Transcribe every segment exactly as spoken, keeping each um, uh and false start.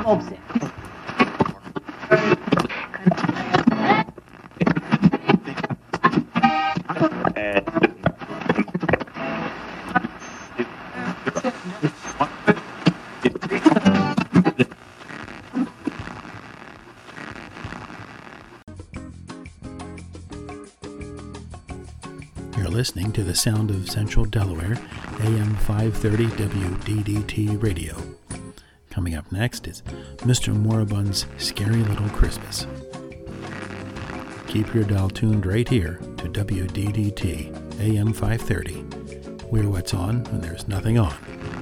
You're listening to the sound of Central Delaware, A M five thirty W D D T Radio. Coming up next is Mister Moribund's Scary Little Christmas. Keep your dial tuned right here to W D D T A M five thirty. We're what's on when there's nothing on.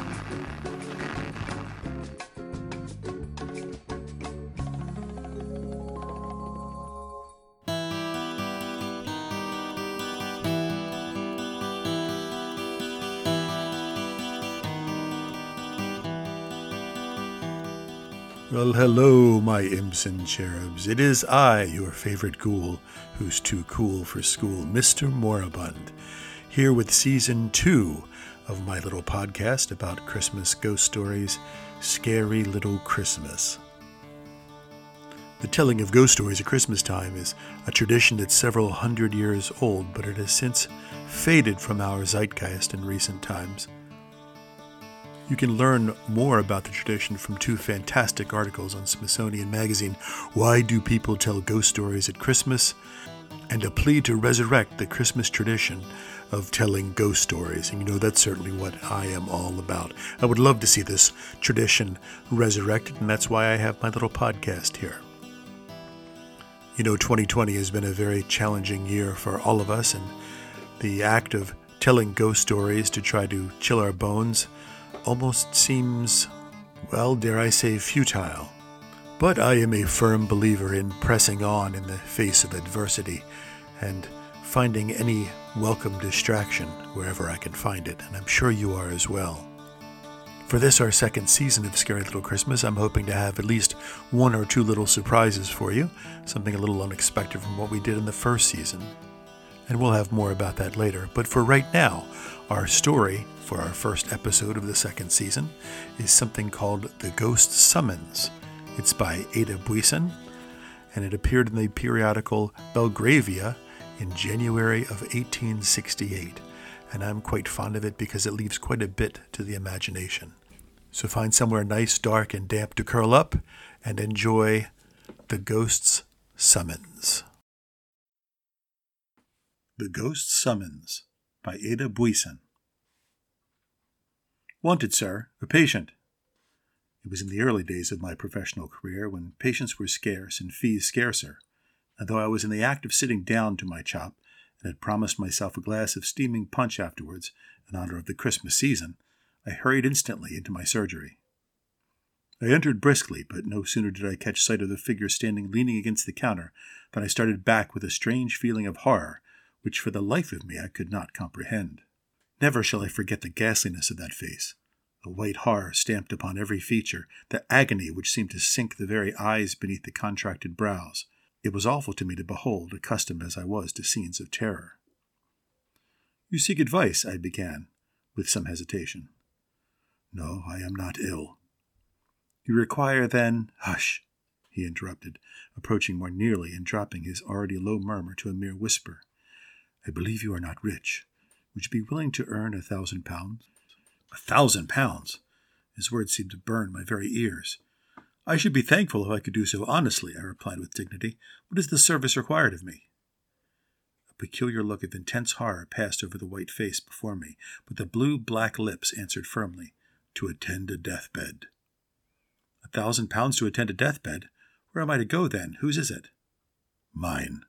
Well, hello, my imps and cherubs. It is I, your favorite ghoul, who's too cool for school, Mister Moribund, here with season two of my little podcast about Christmas ghost stories, Scary Little Christmas. The telling of ghost stories at Christmas time is a tradition that's several hundred years old, but it has since faded from our zeitgeist in recent times. You can learn more about the tradition from two fantastic articles on Smithsonian Magazine, Why Do People Tell Ghost Stories at Christmas? And a plea to resurrect the Christmas tradition of telling ghost stories. And you know, that's certainly what I am all about. I would love to see this tradition resurrected, and that's why I have my little podcast here. You know, twenty twenty has been a very challenging year for all of us, and the act of telling ghost stories to try to chill our bones almost seems, well, dare I say, futile. But I am a firm believer in pressing on in the face of adversity and finding any welcome distraction wherever I can find it, and I'm sure you are as well. For this, our second season of Scary Little Christmas, I'm hoping to have at least one or two little surprises for you, something a little unexpected from what we did in the first season. And we'll have more about that later. But for right now, our story for our first episode of the second season is something called The Ghost Summons. It's by Ada Buisen, and it appeared in the periodical Belgravia in January of eighteen sixty-eight. And I'm quite fond of it because it leaves quite a bit to the imagination. So find somewhere nice, dark, and damp to curl up and enjoy The Ghost Summons. The Ghost Summons by Ada Buisen. Wanted, sir, a patient. It was in the early days of my professional career when patients were scarce and fees scarcer, and though I was in the act of sitting down to my chop and had promised myself a glass of steaming punch afterwards in honor of the Christmas season, I hurried instantly into my surgery. I entered briskly, but no sooner did I catch sight of the figure standing leaning against the counter than I started back with a strange feeling of horror, which for the life of me I could not comprehend. Never shall I forget the ghastliness of that face, the white horror stamped upon every feature, the agony which seemed to sink the very eyes beneath the contracted brows. It was awful to me to behold, accustomed as I was to scenes of terror. "You seek advice," I began, with some hesitation. "No, I am not ill." "You require, then—" "Hush!" he interrupted, approaching more nearly and dropping his already low murmur to a mere whisper. "I believe you are not rich. Would you be willing to earn a thousand pounds?" "A thousand pounds!" His words seemed to burn my very ears. "I should be thankful if I could do so honestly," I replied with dignity. "What is the service required of me?" A peculiar look of intense horror passed over the white face before me, but the blue-black lips answered firmly, "To attend a deathbed." "A thousand pounds to attend a deathbed? Where am I to go, then? Whose is it?" "Mine."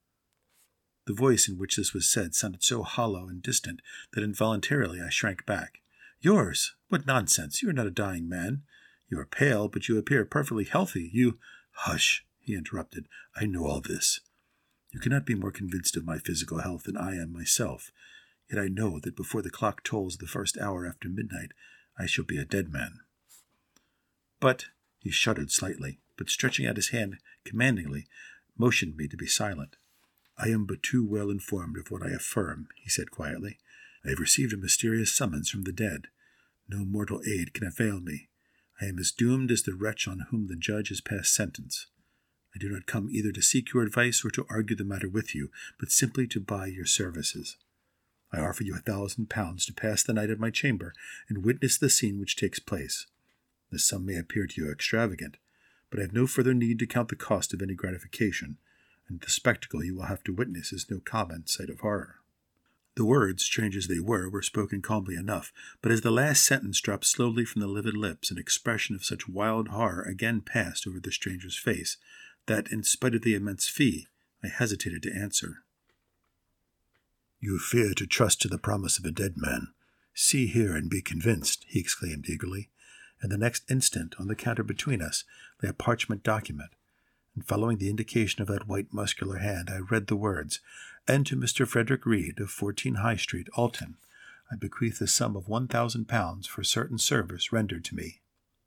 The voice in which this was said sounded so hollow and distant that involuntarily I shrank back. "Yours? What nonsense! You are not a dying man. You are pale, but you appear perfectly healthy. You—" "Hush!" he interrupted. "I know all this. You cannot be more convinced of my physical health than I am myself. Yet I know that before the clock tolls the first hour after midnight, I shall be a dead man." "But—" he shuddered slightly, but stretching out his hand commandingly, motioned me to be silent. "I am but too well informed of what I affirm," he said quietly. "I have received a mysterious summons from the dead. No mortal aid can avail me. I am as doomed as the wretch on whom the judge has passed sentence. I do not come either to seek your advice or to argue the matter with you, but simply to buy your services. I offer you a thousand pounds to pass the night at my chamber and witness the scene which takes place. This sum may appear to you extravagant, but I have no further need to count the cost of any gratification, and the spectacle you will have to witness is no common sight of horror." The words, strange as they were, were spoken calmly enough, but as the last sentence dropped slowly from the livid lips, an expression of such wild horror again passed over the stranger's face that, in spite of the immense fee, I hesitated to answer. "You fear to trust to the promise of a dead man. See here and be convinced," he exclaimed eagerly, and the next instant, on the counter between us, lay a parchment document, and following the indication of that white muscular hand, I read the words, "And to Mister Frederick Reed, of fourteen High Street, Alton, I bequeath the sum of one thousand pounds for certain service rendered to me."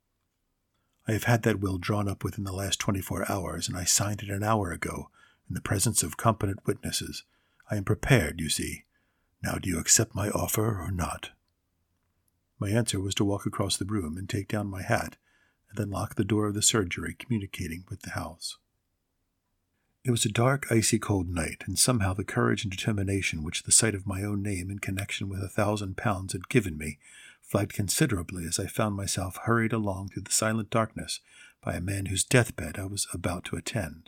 I have had that will drawn up within the last twenty-four hours, and I signed it an hour ago, in the presence of competent witnesses. I am prepared, you see. Now do you accept my offer or not? My answer was to walk across the room and take down my hat, and then lock the door of the surgery communicating with the house. It was a dark, icy cold night, and somehow the courage and determination which the sight of my own name in connection with a thousand pounds had given me flagged considerably as I found myself hurried along through the silent darkness by a man whose deathbed I was about to attend.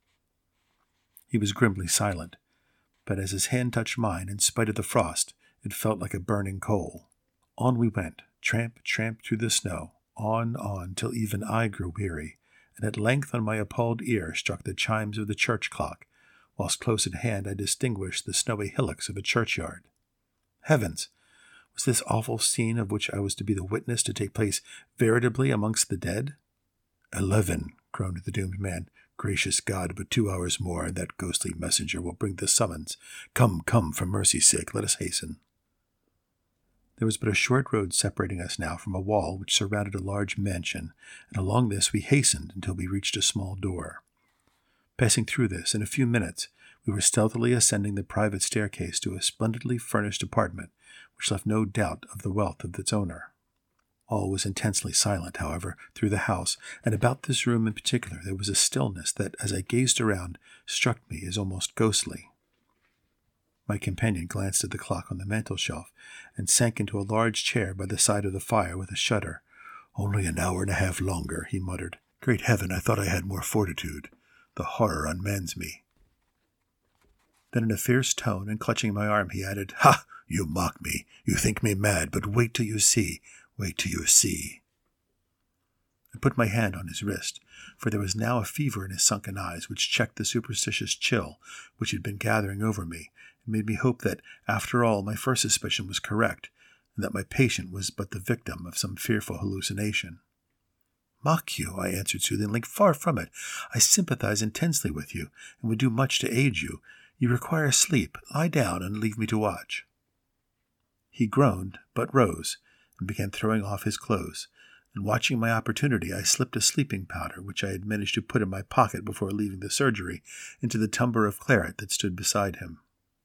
He was grimly silent, but as his hand touched mine, in spite of the frost, it felt like a burning coal. On we went, tramp, tramp through the snow, on, on, till even I grew weary, and at length on my appalled ear struck the chimes of the church clock, whilst close at hand I distinguished the snowy hillocks of a churchyard. Heavens! Was this awful scene of which I was to be the witness to take place veritably amongst the dead? "Eleven," groaned the doomed man. "Gracious God, but two hours more, and that ghostly messenger will bring the summons. Come, come, for mercy's sake, let us hasten." There was but a short road separating us now from a wall which surrounded a large mansion, and along this we hastened until we reached a small door. Passing through this, in a few minutes, we were stealthily ascending the private staircase to a splendidly furnished apartment, which left no doubt of the wealth of its owner. All was intensely silent, however, through the house, and about this room in particular there was a stillness that, as I gazed around, struck me as almost ghostly. My companion glanced at the clock on the mantel-shelf, and sank into a large chair by the side of the fire with a shudder. "Only an hour and a half longer," he muttered. "Great heaven, I thought I had more fortitude. The horror unmans me." Then in a fierce tone, and clutching my arm, he added, "Ha! You mock me. You think me mad, but wait till you see. Wait till you see." I put my hand on his wrist, for there was now a fever in his sunken eyes which checked the superstitious chill which had been gathering over me, and made me hope that, after all, my first suspicion was correct, and that my patient was but the victim of some fearful hallucination. "Mock you," I answered soothingly. "Far from it. I sympathize intensely with you, and would do much to aid you. You require sleep. Lie down and leave me to watch." He groaned, but rose, and began throwing off his clothes, and watching my opportunity, I slipped a sleeping powder, which I had managed to put in my pocket before leaving the surgery, into the tumbler of claret that stood beside him.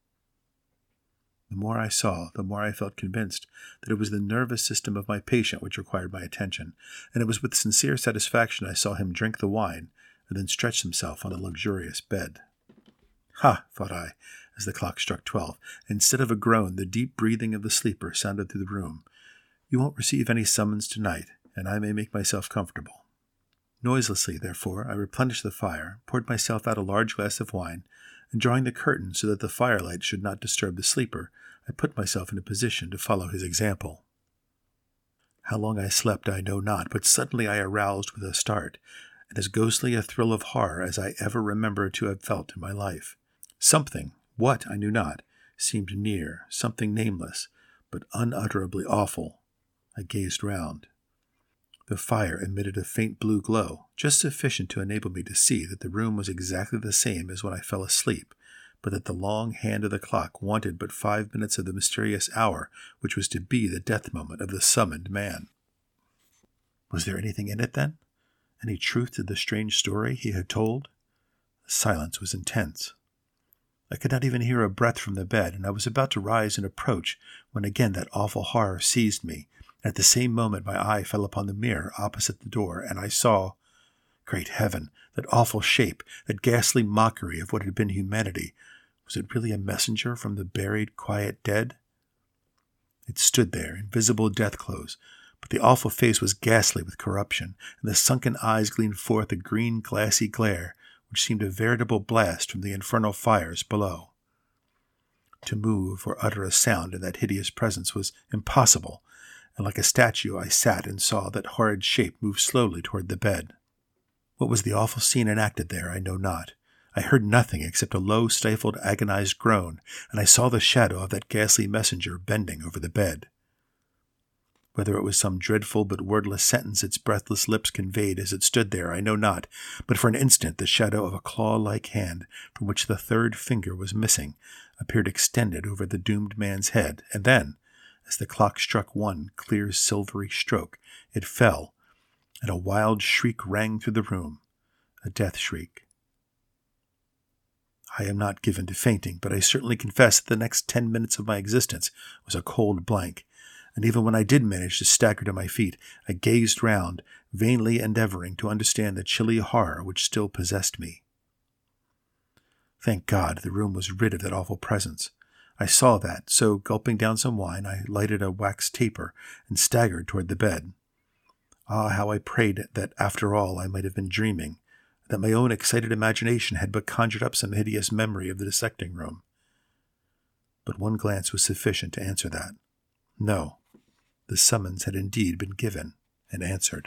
The more I saw, the more I felt convinced that it was the nervous system of my patient which required my attention, and it was with sincere satisfaction I saw him drink the wine, and then stretch himself on a luxurious bed. "Ha!" thought I, as the clock struck twelve. Instead of a groan, the deep breathing of the sleeper sounded through the room. "You won't receive any summons tonight, and I may make myself comfortable." Noiselessly, therefore, I replenished the fire, poured myself out a large glass of wine, and drawing the curtain so that the firelight should not disturb the sleeper, I put myself in a position to follow his example. How long I slept I know not, but suddenly I aroused with a start, and as ghostly a thrill of horror as I ever remember to have felt in my life. Something, what I knew not, seemed near, something nameless, but unutterably awful. I gazed round. The fire emitted a faint blue glow, just sufficient to enable me to see that the room was exactly the same as when I fell asleep, but that the long hand of the clock wanted but five minutes of the mysterious hour which was to be the death moment of the summoned man. Was there anything in it, then? Any truth to the strange story he had told? The silence was intense. I could not even hear a breath from the bed, and I was about to rise and approach when again that awful horror seized me, At the same moment my eye fell upon the mirror opposite the door, and I saw, great heaven, that awful shape, that ghastly mockery of what had been humanity. Was it really a messenger from the buried, quiet dead? It stood there in visible death clothes, but the awful face was ghastly with corruption, and the sunken eyes gleamed forth a green, glassy glare, which seemed a veritable blast from the infernal fires below. To move or utter a sound in that hideous presence was impossible, and like a statue I sat and saw that horrid shape move slowly toward the bed. What was the awful scene enacted there, I know not. I heard nothing except a low, stifled, agonized groan, and I saw the shadow of that ghastly messenger bending over the bed. Whether it was some dreadful but wordless sentence its breathless lips conveyed as it stood there, I know not, but for an instant the shadow of a claw-like hand, from which the third finger was missing, appeared extended over the doomed man's head, and then, as the clock struck one clear silvery stroke, it fell, and a wild shriek rang through the room, a death shriek. I am not given to fainting, but I certainly confess that the next ten minutes of my existence was a cold blank, and even when I did manage to stagger to my feet, I gazed round, vainly endeavoring to understand the chilly horror which still possessed me. Thank God the room was rid of that awful presence. I saw that, so gulping down some wine, I lighted a wax taper and staggered toward the bed. Ah, how I prayed that after all I might have been dreaming, that my own excited imagination had but conjured up some hideous memory of the dissecting room. But one glance was sufficient to answer that. No, the summons had indeed been given and answered.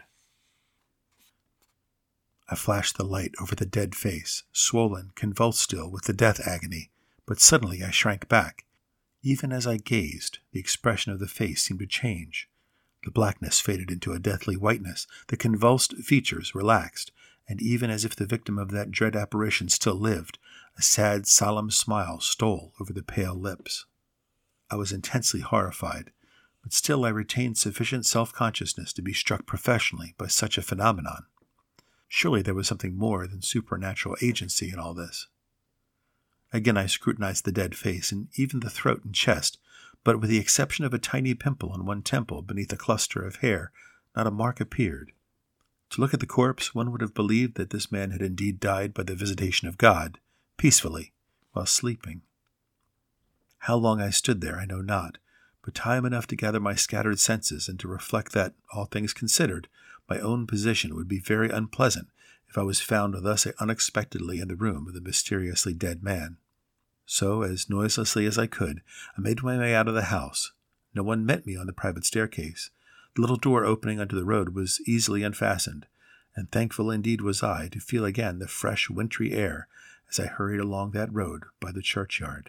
I flashed the light over the dead face, swollen, convulsed still with the death agony, but suddenly I shrank back. Even as I gazed, the expression of the face seemed to change. The blackness faded into a deathly whiteness, the convulsed features relaxed, and even as if the victim of that dread apparition still lived, a sad, solemn smile stole over the pale lips. I was intensely horrified, but still I retained sufficient self-consciousness to be struck professionally by such a phenomenon. Surely there was something more than supernatural agency in all this. Again I scrutinized the dead face, and even the throat and chest, but with the exception of a tiny pimple on one temple beneath a cluster of hair, not a mark appeared. To look at the corpse, one would have believed that this man had indeed died by the visitation of God, peacefully, while sleeping. How long I stood there I know not, but time enough to gather my scattered senses and to reflect that, all things considered, my own position would be very unpleasant if I was found thus unexpectedly in the room of the mysteriously dead man. So, as noiselessly as I could, I made my way out of the house. No one met me on the private staircase. The little door opening onto the road was easily unfastened, and thankful indeed was I to feel again the fresh wintry air as I hurried along that road by the churchyard.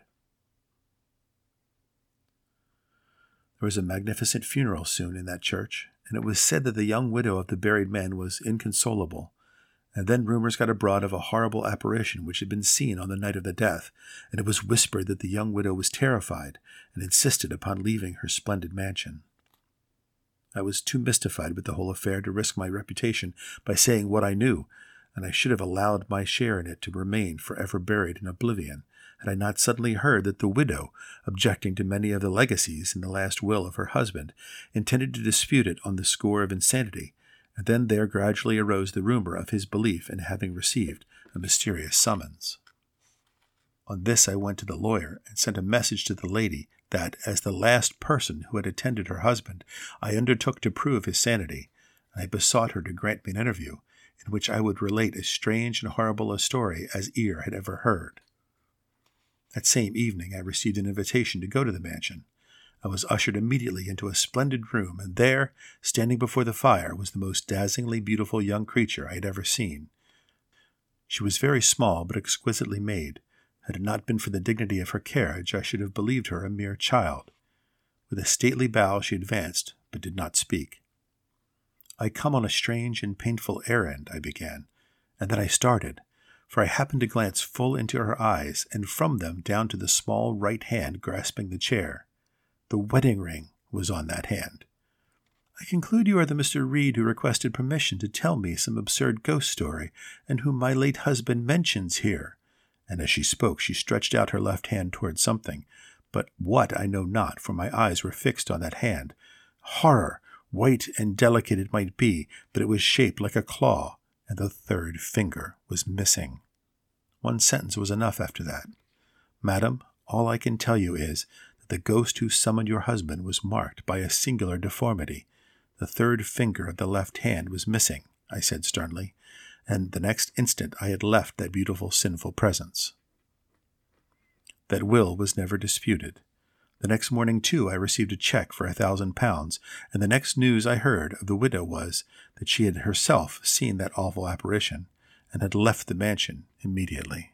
There was a magnificent funeral soon in that church, and it was said that the young widow of the buried man was inconsolable. And then rumors got abroad of a horrible apparition which had been seen on the night of the death, and it was whispered that the young widow was terrified and insisted upon leaving her splendid mansion. I was too mystified with the whole affair to risk my reputation by saying what I knew, and I should have allowed my share in it to remain forever buried in oblivion, had I not suddenly heard that the widow, objecting to many of the legacies in the last will of her husband, intended to dispute it on the score of insanity, and then there gradually arose the rumor of his belief in having received a mysterious summons. On this I went to the lawyer and sent a message to the lady that, as the last person who had attended her husband, I undertook to prove his sanity, and I besought her to grant me an interview, in which I would relate as strange and horrible a story as ear had ever heard. That same evening I received an invitation to go to the mansion. I was ushered immediately into a splendid room, and there, standing before the fire, was the most dazzlingly beautiful young creature I had ever seen. She was very small, but exquisitely made. Had it not been for the dignity of her carriage, I should have believed her a mere child. With a stately bow she advanced, but did not speak. "I come on a strange and painful errand," I began, and then I started, for I happened to glance full into her eyes, and from them down to the small right hand grasping the chair. The wedding ring was on that hand. "I conclude you are the Mister Reed who requested permission to tell me some absurd ghost story, and whom my late husband mentions here." And as she spoke, she stretched out her left hand toward something, but what I know not, for my eyes were fixed on that hand. Horror, White and delicate it might be, but it was shaped like a claw, and the third finger was missing. One sentence was enough after that. Madam, all I can tell you is that the ghost who summoned your husband was marked by a singular deformity. The third finger of the left hand was missing, I said sternly, and the next instant I had left that beautiful sinful presence. That will was never disputed. The next morning, too, I received a check for a thousand pounds, and the next news I heard of the widow was that she had herself seen that awful apparition, and had left the mansion immediately.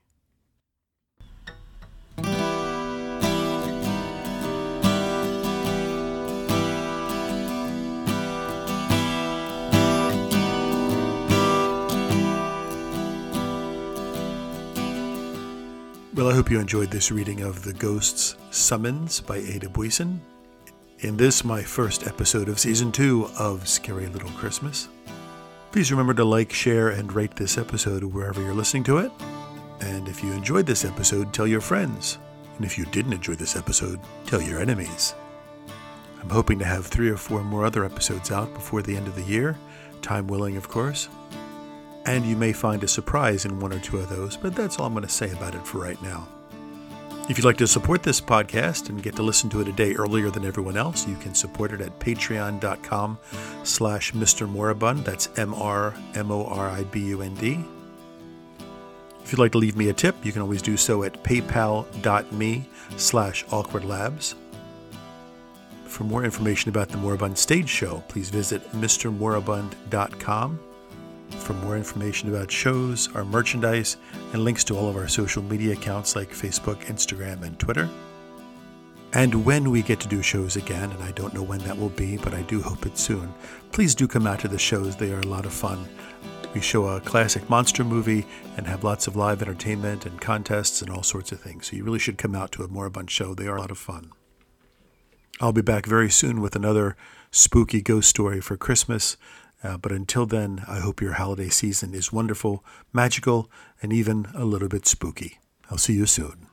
Well, I hope you enjoyed this reading of The Ghost's Summons by Ada Buisen. In this, my first episode of Season two of Scary Little Christmas. Please remember to like, share, and rate this episode wherever you're listening to it. And if you enjoyed this episode, tell your friends. And if you didn't enjoy this episode, tell your enemies. I'm hoping to have three or four more other episodes out before the end of the year, time willing, of course. And you may find a surprise in one or two of those, but that's all I'm going to say about it for right now. If you'd like to support this podcast and get to listen to it a day earlier than everyone else, you can support it at patreon.com slash Mr. Moribund. That's M R M O R I B U N D. If you'd like to leave me a tip, you can always do so at paypal.me slash awkwardlabs. For more information about the Moribund stage show, please visit Mr Moribund dot com. For more information about shows, our merchandise, and links to all of our social media accounts like Facebook, Instagram, and Twitter. And when we get to do shows again, and I don't know when that will be, but I do hope it's soon, please do come out to the shows. They are a lot of fun. We show a classic monster movie and have lots of live entertainment and contests and all sorts of things. So you really should come out to a Moribund show. They are a lot of fun. I'll be back very soon with another spooky ghost story for Christmas. Uh, but until then, I hope your holiday season is wonderful, magical, and even a little bit spooky. I'll see you soon.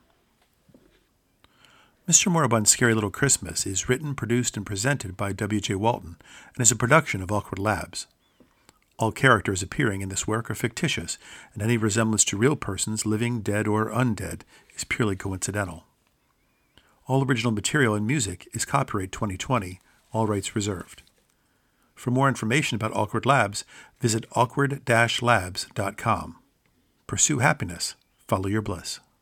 Mister Moribund's Scary Little Christmas is written, produced, and presented by W J Walton and is a production of Awkward Labs. All characters appearing in this work are fictitious, and any resemblance to real persons, living, dead, or undead, is purely coincidental. All original material and music is copyright twenty twenty, all rights reserved. For more information about Awkward Labs, visit awkward dash labs dot com. Pursue happiness. Follow your bliss.